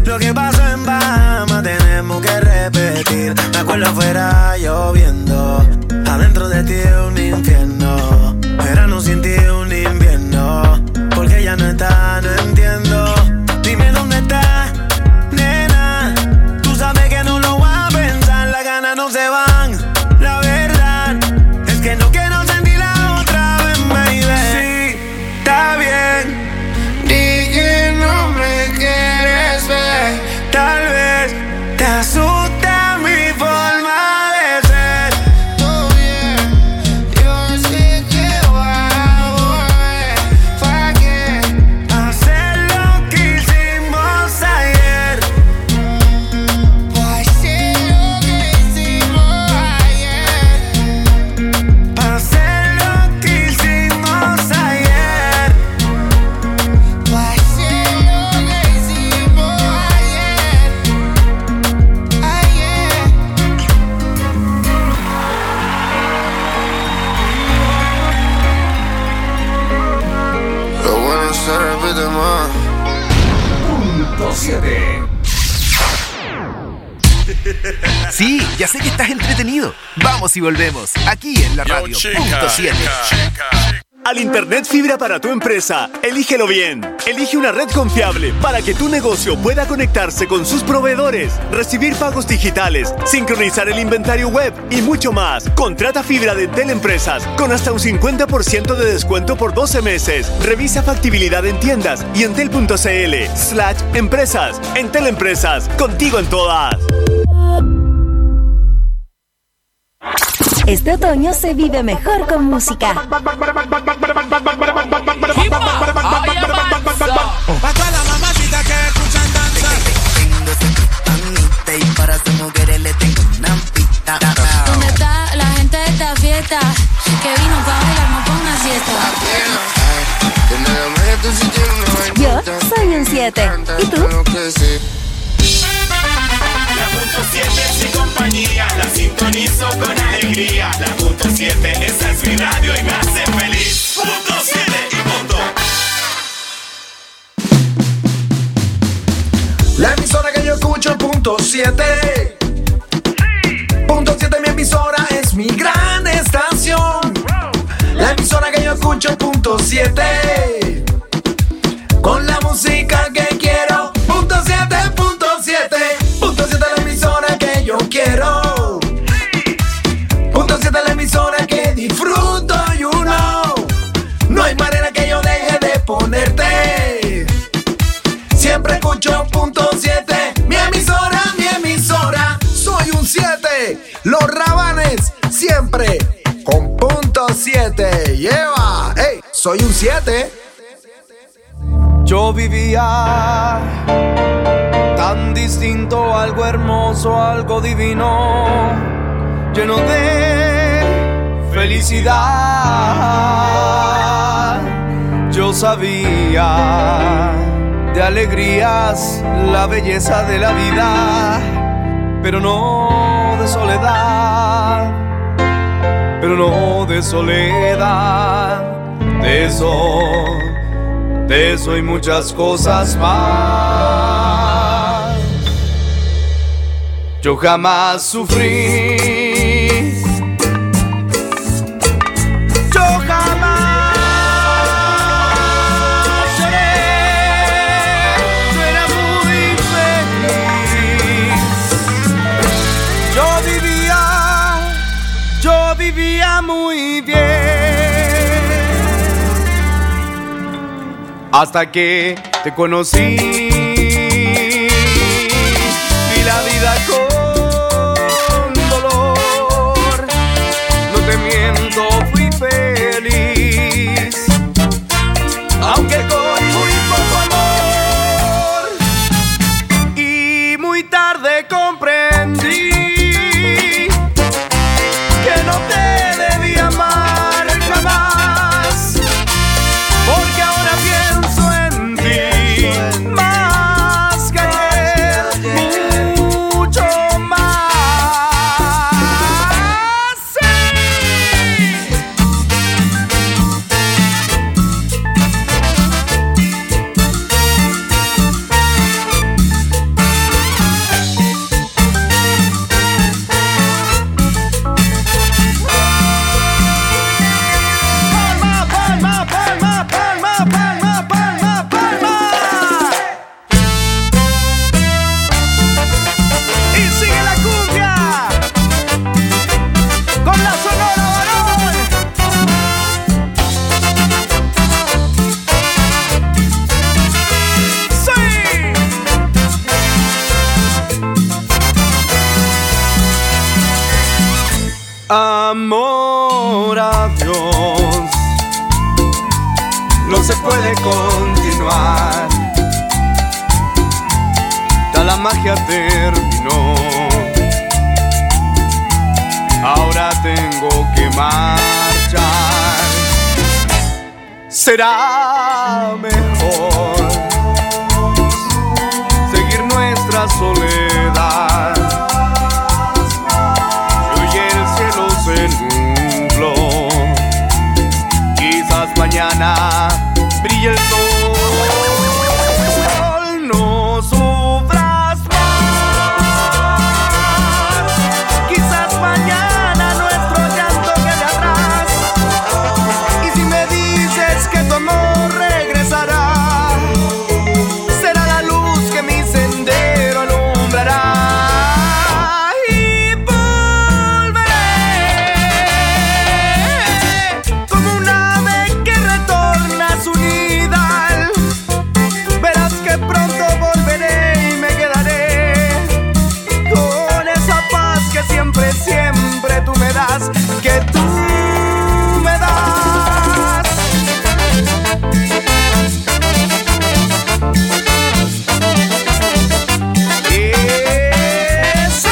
Lo que pasó en Bahamas tenemos que repetir. Me acuerdo afuera lloviendo, adentro de ti un infierno. Verano sin ti un invierno, porque ya no está, no entiendo. Dime dónde está, nena. Tú sabes que no lo voy a pensar, las ganas no se van. La verdad es que no quiero sentirla otra vez, baby. Sí, está bien. Di que no me quieres ver. Tal vez te asusta mi forma de ser. Todo bien, yo sé que voy a volver. ¿Para qué hacer lo que hicimos ayer? ¿Para hacer lo que hicimos ayer? ¿Para hacer lo que hicimos ayer? ¿Para hacer lo que hicimos ayer? Ayer. Lo bueno se repite más. Punto 7. Sí, ya sé que estás entretenido. Vamos y volvemos, aquí en la radio. Punto 7. Al Internet fibra para tu empresa, elígelo bien. Elige una red confiable para que tu negocio pueda conectarse con sus proveedores, recibir pagos digitales, sincronizar el inventario web y mucho más. Contrata fibra de Entel Empresas con hasta un 50% de descuento por 12 meses. Revisa factibilidad en tiendas y entel.cl/empresas. Entel Empresas, contigo en todas. Este otoño se vive mejor con música. Pa' toda la mamacita que escuchan danza. Y para sus mujeres le tengo una pista. ¿Dónde está la gente de esta fiesta? Que vino pa' bailar, no pa' una siesta. Yo soy un 7. ¿Y tú? La punto 7 es mi compañía, la sintonizo con alegría. La punto 7, esa es mi radio y me hace feliz. Punto 7 y punto. La emisora que yo escucho, punto 7. Punto 7, mi emisora es mi gran estación. La emisora que yo escucho, punto 7. Con la música que quiero, punto 7, punto 7. Punto 7, la emisora que yo quiero. Punto 7, la emisora que disfruto, you know. No hay manera que yo deje de ponerte. Siempre escucho punto 7. Mi emisora. Soy un 7. Los Rabanes siempre con punto 7. Lleva. Hey, soy un 7. Yo vivía tan distinto, algo hermoso, algo divino, lleno de felicidad. Yo sabía de alegrías la belleza de la vida, pero no de soledad, de eso y muchas cosas más. Yo jamás sufrí, yo jamás lloré, yo era muy feliz. Yo vivía muy bien. Hasta que te conocí, vi la vida con dolor. No te miento, fui feliz, aunque con muy poco amor. Y muy tarde comprendí que no te debí amar jamás, porque ahora pienso en ti más. amor a Dios no se puede continuar. Ya la magia terminó, ahora tengo que marchar. Será mejor seguir nuestra soledad. Hoy el cielo se nubló, quizás mañana brille el sol. No sufras más, quizás mañana nuestro llanto quede atrás. Y si me dices que tu amor regresará, será la luz que mi sendero alumbrará. Y volveré como un ave que retorna a su nidal. Verás que pronto volveré y me quedaré con esa paz que siempre, siempre tú me das, que tú me das. ¡Eso!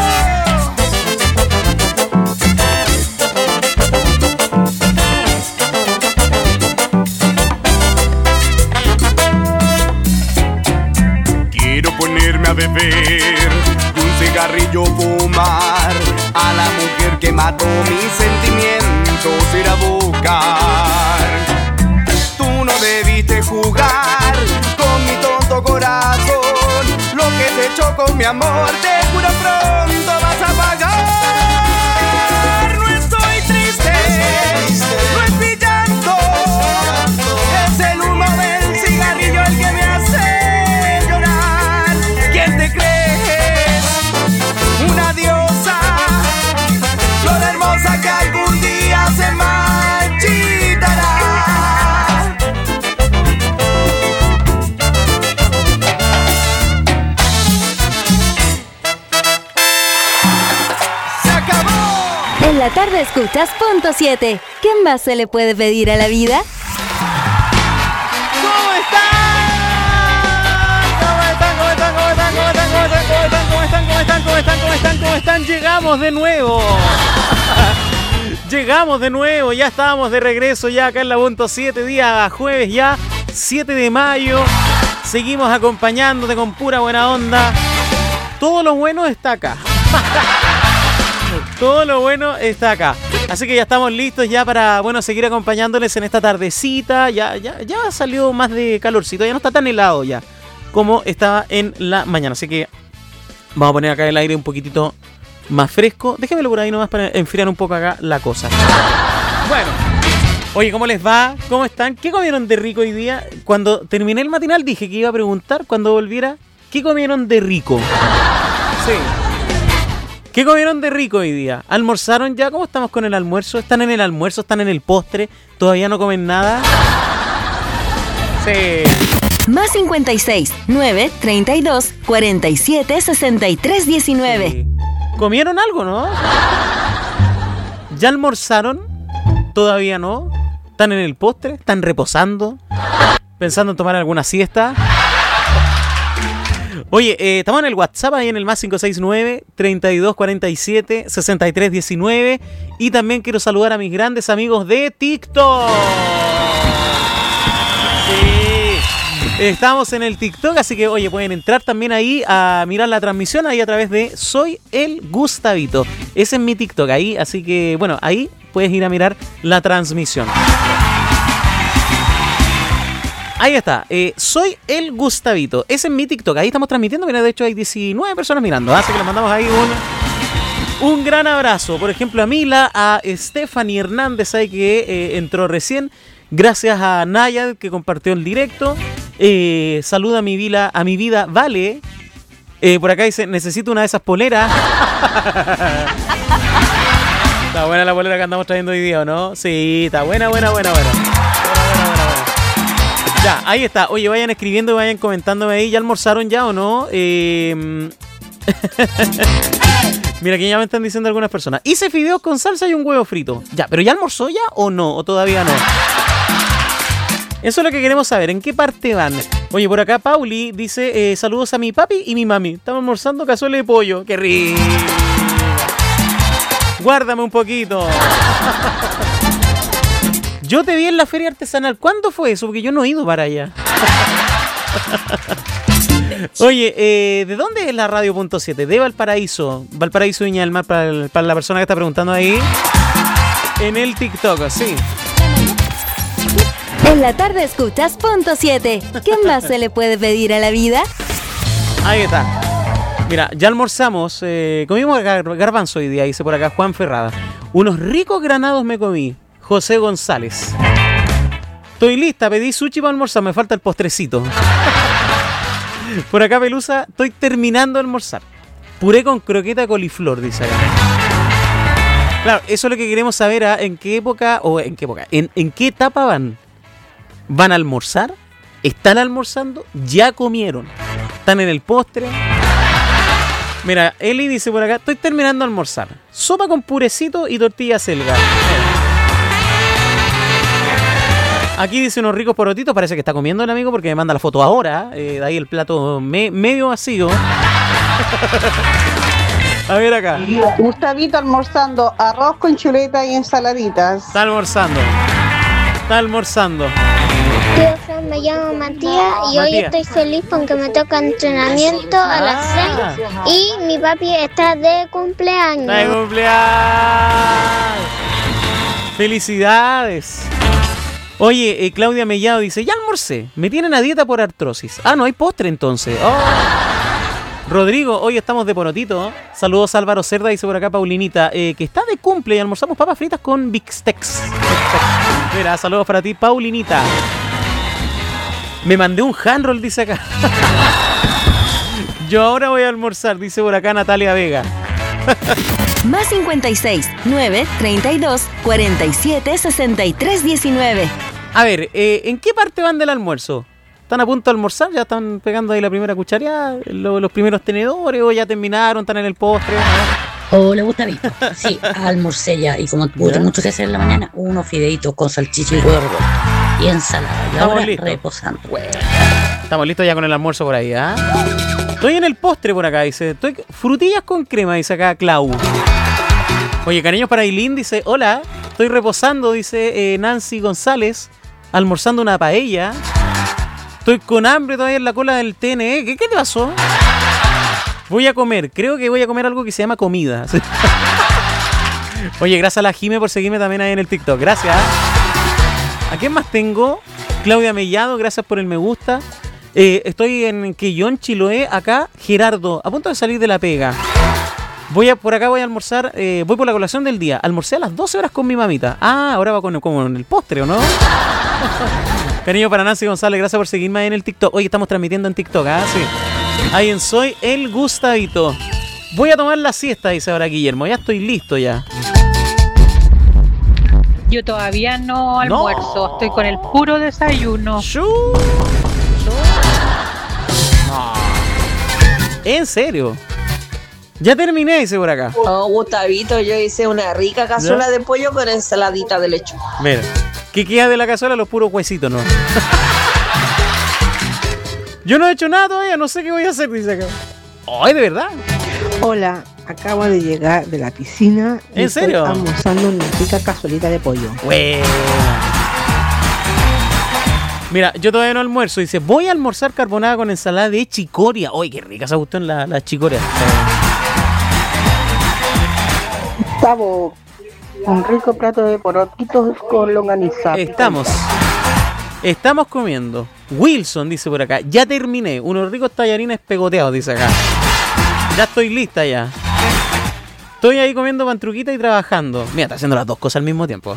Quiero ponerme a beber, un cigarrillo fumar, a la mujer que mató mis sentimientos ir a buscar. Tú no debiste jugar con mi tonto corazón, lo que te echó con mi amor, te juro pronto vas a pagar. No estoy triste, no es mi llanto, es el humo del cigarrillo el que me hace llorar. ¿Quién te crees? Una diosa, flor hermosa que algún día se marchitará. ¡Se acabó! En la tarde escuchas Punto 7. ¿Qué más se le puede pedir a la vida? ¿Cómo están? ¿Cómo están? Llegamos de nuevo. Llegamos de nuevo, ya estábamos de regreso ya acá en la Punto 7, día jueves ya, 7 de mayo. Seguimos acompañándote con pura buena onda. Todo lo bueno está acá. Todo lo bueno está acá. Así que ya estamos listos ya para, bueno, seguir acompañándoles en esta tardecita. Ya salió más de calorcito, ya no está tan helado ya como estaba en la mañana. Así que vamos a poner acá el aire un poquitito más fresco. Déjenmelo por ahí nomás para enfriar un poco acá la cosa. Bueno, oye, ¿cómo les va? ¿Cómo están? ¿Qué comieron de rico hoy día? Cuando terminé el matinal dije que iba a preguntar cuando volviera, ¿qué comieron de rico? Sí. ¿Qué comieron de rico hoy día? ¿Almorzaron ya? ¿Cómo estamos con el almuerzo? ¿Están en el almuerzo? ¿Están en el postre? ¿Todavía no comen nada? Sí. Más 56 9 32 47 63 19. Sí. ¿Comieron algo, no? ¿Ya almorzaron? ¿Todavía no? ¿Están en el postre? ¿Están reposando? ¿Pensando en tomar alguna siesta? Oye, estamos en el WhatsApp, ahí en el más 569 32 47 63 19. Y también quiero saludar a mis grandes amigos de TikTok. Sí. Estamos en el TikTok, así que, oye, pueden entrar también ahí a mirar la transmisión ahí a través de Soy el Gustavito. Ese es mi TikTok ahí, así que, bueno, ahí puedes ir a mirar la transmisión. Ahí está, Soy el Gustavito. Ese es mi TikTok, ahí estamos transmitiendo. Mira, de hecho hay 19 personas mirando, así que les mandamos ahí un gran abrazo. Por ejemplo, a Mila, a Stephanie Hernández, ahí que entró recién. Gracias a Nayad, que compartió el directo. Saluda a mi vida, Vale. Por acá dice, necesito una de esas poleras. Está buena la polera que andamos trayendo hoy día, ¿o no? Sí, está buena. Ya, ahí está. Oye, vayan escribiendo y vayan comentándome ahí. ¿Ya almorzaron ya o no? Mira, que ya me están diciendo algunas personas. Hice fideos con salsa y un huevo frito. Ya, ¿pero ya almorzó ya o no? ¿O todavía no? Eso es lo que queremos saber. ¿En qué parte van? Oye, por acá Pauli dice, saludos a mi papi y mi mami. Estamos almorzando cazuela de pollo. ¡Qué rico! Guárdame un poquito. Yo te vi en la feria artesanal. ¿Cuándo fue eso? Porque yo no he ido para allá. Oye, ¿de dónde es la radio.7? De Valparaíso. Valparaíso, Viña del Mar, para la persona que está preguntando ahí. En el TikTok, sí. En la tarde escuchas .7. ¿Qué más se le puede pedir a la vida? Ahí está. Mira, ya almorzamos. Comimos garbanzo hoy día, dice por acá Juan Ferrada. Unos ricos granados me comí. José González. Estoy lista, pedí sushi para almorzar, me falta el postrecito. Por acá Pelusa, estoy terminando de almorzar. Puré con croqueta de coliflor, dice acá. Claro, eso es lo que queremos saber, ¿eh? ¿En qué época ¿En qué etapa van? ¿Van a almorzar? ¿Están almorzando? ¿Ya comieron? ¿Están en el postre? Mira, Eli dice por acá, estoy terminando de almorzar. Sopa con purecito y tortilla selga. Aquí dice unos ricos porotitos, parece que está comiendo el amigo porque me manda la foto ahora. De ahí el plato medio vacío. A ver acá. Gustavito almorzando arroz con chuleta y ensaladitas. Está almorzando. Tío Fran, me llamo Matías y hoy estoy feliz porque me toca entrenamiento a las 6 y mi papi está de cumpleaños. ¡De cumpleaños! ¡Felicidades! Oye, Claudia Mellado dice, ya almorcé, me tienen a dieta por artrosis. Ah, no hay postre entonces. Oh. Rodrigo, hoy estamos de porotito. Saludos a Álvaro Cerda, dice por acá Paulinita, que está de cumple y almorzamos papas fritas con Bixtex. Mira, saludos para ti, Paulinita. Me mandé un handroll, dice acá. Yo ahora voy a almorzar, dice por acá Natalia Vega. Más 56 9 32 47 63 19. A ver, ¿en qué parte van del almuerzo? ¿Están a punto de almorzar? ¿Ya están pegando ahí la primera cuchareada? ¿Los primeros tenedores? ¿O ya terminaron? ¿Están en el postre? Hola, Gustavito. Sí, almorcé ya. Y como tuve mucho que hacer en la mañana, unos fideitos con salchicha y huevo y ensalada. Y ahora reposando. Bueno, estamos listos ya con el almuerzo por ahí, ¿ah? Estoy en el postre por acá, dice. Frutillas con crema, dice acá Clau. Oye, cariños para Ailín, dice, hola, estoy reposando, dice Nancy González, almorzando una paella. Estoy con hambre todavía en la cola del TNE. ¿Qué te pasó? Voy a comer, creo que voy a comer algo que se llama comida. Oye, gracias a la Jime por seguirme también ahí en el TikTok. Gracias. ¿A quién más tengo? Claudia Mellado, gracias por el me gusta. Estoy en Quillón, Chiloé, acá. Gerardo, a punto de salir de la pega. Por acá voy a almorzar, voy por la colación del día. Almorcé a las 12 horas con mi mamita. Ah, ahora va como en el postre, ¿o no? Cariño para Nancy González, gracias por seguirme ahí en el TikTok. Hoy estamos transmitiendo en TikTok, ¿ah? Sí. Ahí en Soy el Gustavito. Voy a tomar la siesta, dice ahora Guillermo. Ya estoy listo ya. Yo todavía no almuerzo, estoy con el puro desayuno. No. ¿En serio? Ya terminé, dice por acá. Oh, Gustavito, yo hice una rica cazuela de pollo con ensaladita de lechuga. Mira, ¿qué queda de la cazuela? Los puros huesitos, ¿no? Yo no he hecho nada todavía, no sé qué voy a hacer, dice acá. ¡Ay, de verdad! Hola, acabo de llegar de la piscina. ¿En serio? Estoy almorzando una rica cazuelita de pollo. Bueno. Mira, yo todavía no almuerzo. Dice, voy a almorzar carbonada con ensalada de chicoria. ¡Ay, qué rica esa cuestión, la chicoria! Gustavo, un rico plato de porotitos con longaniza. Estamos comiendo. Wilson dice por acá, ya terminé. Unos ricos tallarines pegoteados, dice acá. Ya estoy lista ya. Estoy ahí comiendo pantruquita y trabajando. Mira, está haciendo las dos cosas al mismo tiempo.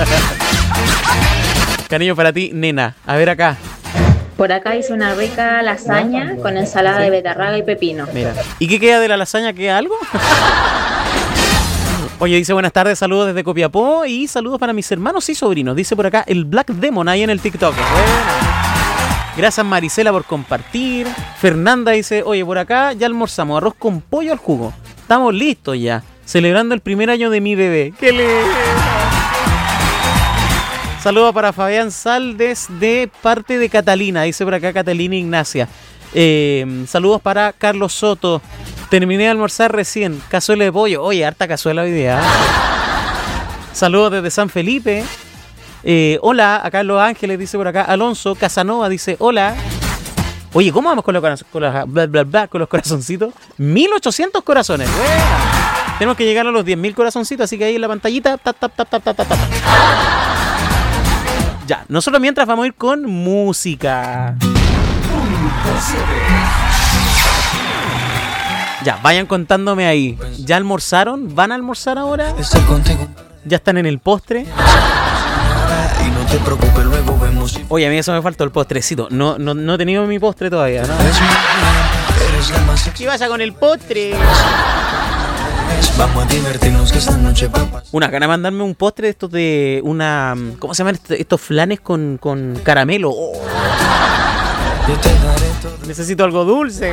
Cariño para ti, nena. A ver acá. Por acá hice una rica lasaña con ensalada de betarraga y pepino. Mira. ¿Y qué queda de la lasaña? ¿Queda algo? Oye, dice buenas tardes, saludos desde Copiapó y saludos para mis hermanos y sobrinos. Dice por acá el Black Demon ahí en el TikTok. Bueno. Gracias Marisela por compartir. Fernanda dice, oye, por acá ya almorzamos arroz con pollo al jugo. Estamos listos ya, celebrando el primer año de mi bebé. ¡Qué lindo! Saludos para Fabián Saldes de parte de Catalina, dice por acá Catalina Ignacia. Saludos para Carlos Soto. Terminé de almorzar recién, cazuela de pollo. Oye, harta cazuela hoy día. Saludos desde San Felipe. Hola, acá Los Ángeles, dice por acá. Alonso Casanova dice hola. Oye, ¿cómo vamos con los corazoncitos? 1800 corazones. Bueno, tenemos que llegar a los 10.000 corazoncitos, así que ahí en la pantallita. Ya, nosotros mientras vamos a ir con música. Ya, vayan contándome ahí. ¿Ya almorzaron? ¿Van a almorzar ahora? ¿Ya están en el postre? Oye, a mí eso me faltó el postrecito. No he tenido mi postre todavía, ¿no? ¿Qué vaya con el postre? Vamos a divertirnos que esta noche papá. Una gana de mandarme un postre de estos de una... ¿Cómo se llaman estos flanes con caramelo? Oh. Necesito algo dulce.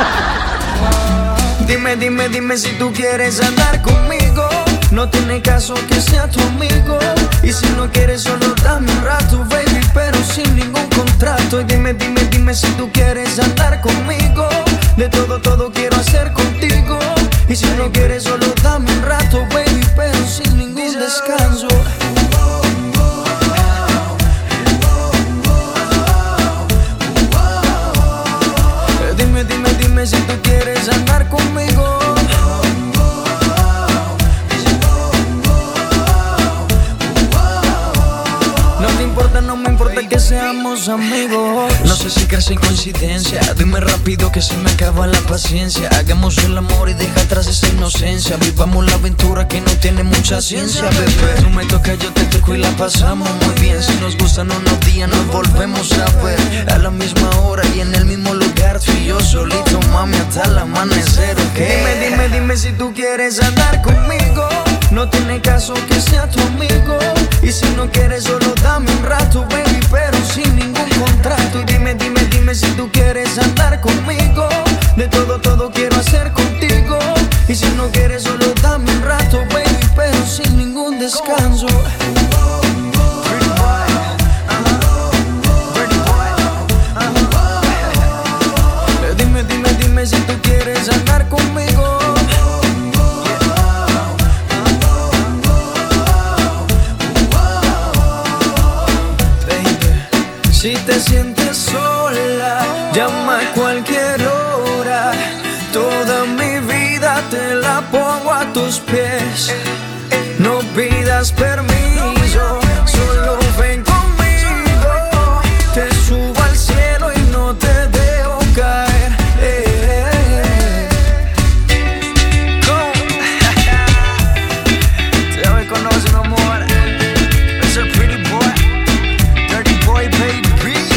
Dime si tú quieres andar conmigo. No tiene caso que sea tu amigo. Y si no quieres solo dame un rato, baby, pero sin ningún contrato. Y dime si tú quieres andar conmigo. De todo quiero hacer contigo. Y si no quieres solo dame un rato, baby, pero sin ningún descanso. Dime si tú quieres andar conmigo. No me importa que seamos amigos. No sé si crees en coincidencia. Dime rápido que se me acaba la paciencia. Hagamos el amor y deja atrás esa inocencia. Vivamos la aventura que no tiene mucha ciencia, bebé. Tú me tocas, yo te toco y la pasamos muy bien. Si nos gustan unos días nos volvemos a ver. A la misma hora y en el mismo lugar. Tú y yo solito, mami, hasta el amanecer, ¿ok? Dime si tú quieres andar conmigo. No tiene caso que sea tu amigo. Y si no quieres solo dame un rato, baby, pero sin ningún contrato. Y dime si tú quieres andar conmigo. De todo quiero hacer contigo. Y si no quieres solo dame un rato, baby, pero sin ningún descanso. Dime si tú quieres andar conmigo. Si te sientes sola, llama a cualquier hora. Toda mi vida te la pongo a tus pies. No pidas permiso, solo ven conmigo. Te subo al cielo y no te dejo caer. Ya me conoces, mi amor. Es el pretty boy, dirty boy, baby.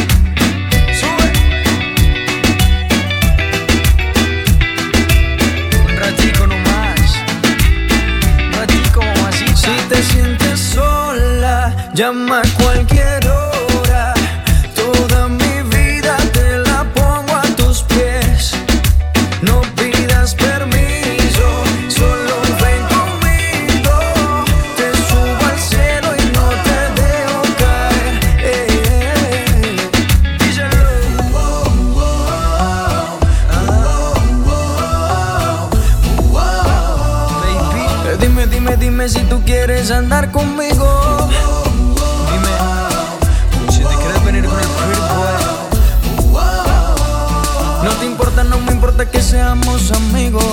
Si te sientes sola, llama a cualquier hora. Toda mi vida te la pongo a tus pies. No pidas permiso, solo ven conmigo. Te subo al cielo y no te dejo caer. Díselo. Baby, dime si tú quieres andar conmigo. Dime si te quieres venir con el pretty boy. No me importa que seamos amigos.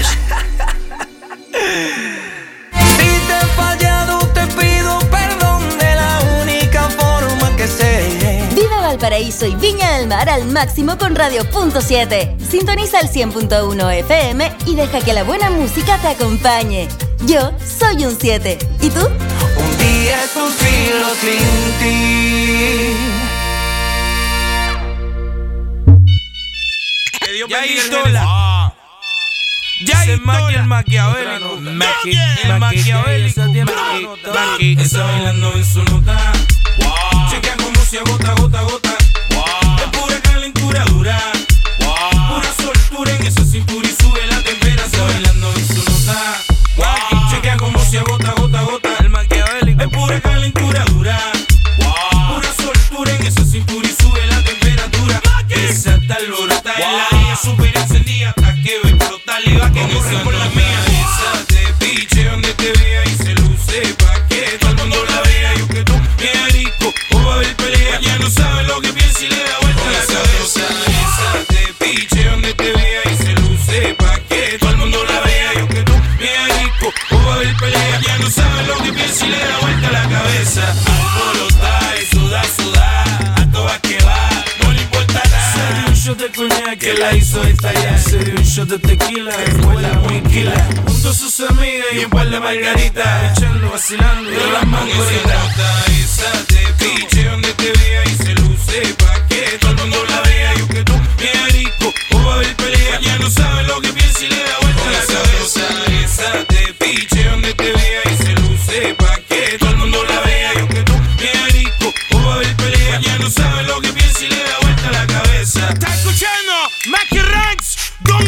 Si te he fallado te pido perdón de la única forma que sé. Viva Valparaíso y Viña del Mar al máximo con Radio.7. Sintoniza el 100.1 FM y deja que la buena música te acompañe. Yo soy un 7. ¿Y tú? Un día suspiro sin ti. Ya Istola. Ya Istola. El maquiavélico. El maquiavélico. Está bailando en su nota. Chequea como se agota, gota, gota. Es pura calentura dura. Pura soltura en esa cintura y sube la temperatura. Está bailando en su la hizo estallar. Se dio un shot de tequila, escuela muy killer. Junto a sus amigas y un par de margaritas, echando, vacilando de las mangoritas. Esa de piche donde te vea y se luce pa' que todo el mundo la vea. Yo que tú, bien rico, o va a haber pelea. Ya no sabe lo que piensa y le da vuelta la cabeza. Esa de piche donde te vea y se luce pa' que todo el mundo la vea. Yo que tú, bien rico, o va a haber pelea. Ya no sabe lo que piensa y le da vuelta la cabeza. ¿Está escuchando? Mackie Ranch, Don